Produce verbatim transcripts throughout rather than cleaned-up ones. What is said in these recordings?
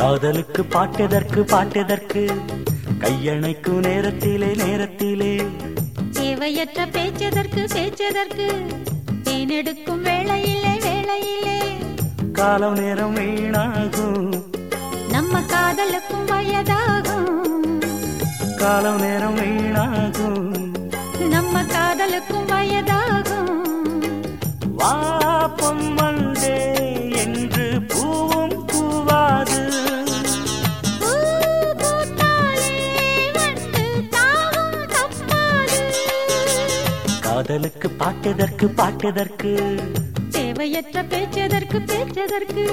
காதலுக்கு பாட்டெதற்கு பாட்டெதற்கு கையணைக்கும் நேரத்திலே நேரத்திலே தேவையற்ற பேச்சதற்கு பேச்சதற்கு தேனெடுக்கும் வேளையிலே வேளையிலே காலம் நேரம் வீணாகும் நம்ம காதலுக்கும் வயதாகும் காலம் நேரம் வீணாகும் நம்ம காதலுக்கும் வயதாகும் வா பொன்வந்தே என்று பூவும் பூவாது காதலுக்கு பாட்டெதற்கு பாட்டெதற்கு தேவையற்ற பேச்சதற்கு பேச்சதற்கு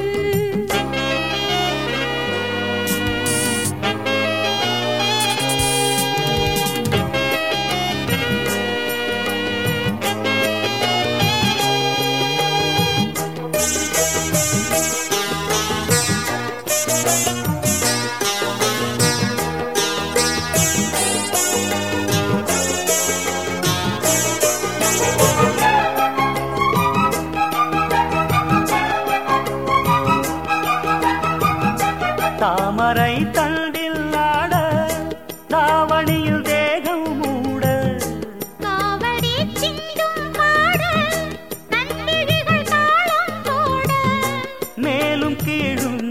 தாமரை தண்டில் ஆட தாவணியில் தேகம் மூட காவடி சிந்தும் பாட நன்றிகள் தாளம் போட மேலும் கீழும்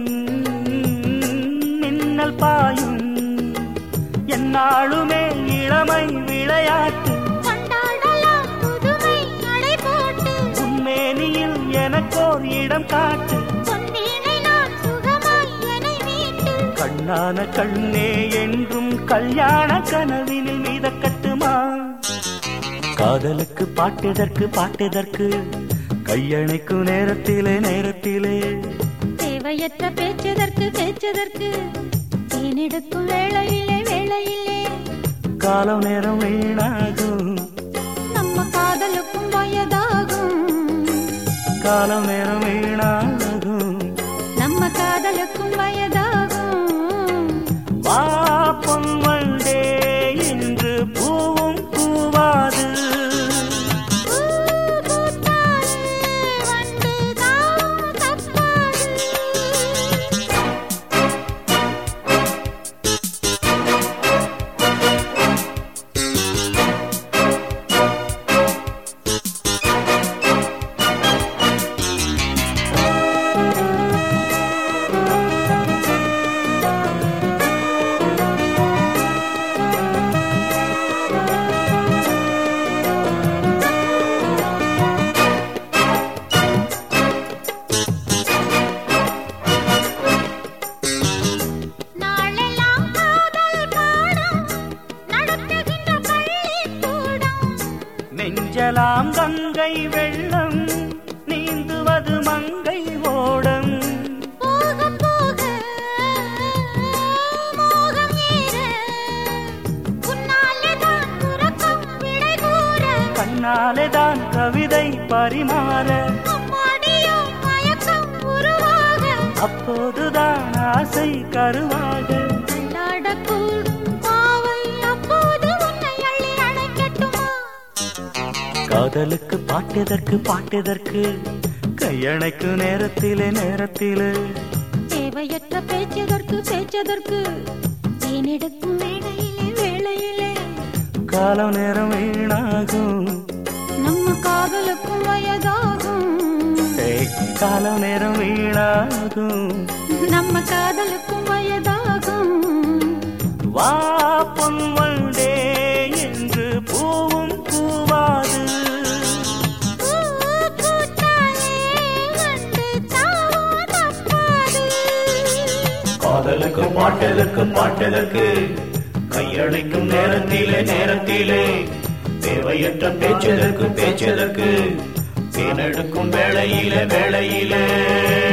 மின்னல் பாயும் என்னாலுமே இளமை விளையாட்டு கொண்டாடலாம் புதுமை நடை போட்டு உன்மேனியில் எனக்கோர் இடம் காட்டு கண்ணான கண்ணே என்றும் கல்யாண கனவினில் மீதக்கட்டுமா காதலுக்கு பாட்டெதற்கு பாட்டெதற்கு கையணைக்கும் நேரத்திலே நேரத்திலே தேவையற்ற பேச்சதற்கு பேச்சதற்கு தேனெடுக்கும் வேளையிலே வேளையிலே காலம் நேரம் வீணாகும் நம்ம காதலுக்கும் வயதாகும் காலம் நேரம் வீணாகும் நம்ம காதலுக்கும் வயதாகும் வா பொன்வந்தே என்று பூவும் பூவாது நெஞ்சலாம் கங்கை வெள்ளம் நீந்துவது மங்கை ஓடம் போக போக மோகம் ஏற உன்னாலேதான் உறக்கம் விடை கூற கண்ணாலேதான் கவிதை பரிமாற அம்மாடியோ மயக்கம் உருவாக அப்போதுதான் ஆசை கருவாக காதலுக்கு பாட்டெதற்கு பாட்டெதற்கு கையணைக்கு நேரத்திலே நேரத்திலே தேவையற்ற பேச்சதற்கு பேச்சதற்கு தேனெடுக்கும் வேளையிலே வேளையிலே காலம் நேரம் வீணாகும் நம்ம காதலுக்கும் வயதாகும் காலம் நேரம் வீணாகும் நம்ம காதலுக்கும் வயதாகும் வா பொன்வந்தே என்று பூவும் பூவாது காதலுக்கு பாட்டெதற்கு பாட்டெதற்கு கையடைக்கும் நேரத்திலே நேரத்திலே தேவையற்ற பேச்சதற்கு பேச்சதற்கு தேனெடுக்கும் வேளையிலே வேளையிலே